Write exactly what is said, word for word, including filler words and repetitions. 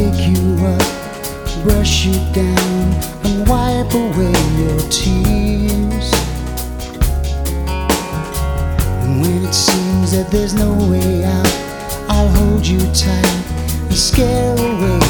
pick you up, brush you down, and wipe away your tears. And when it seems that there's no way out, I'll hold you tight and scare away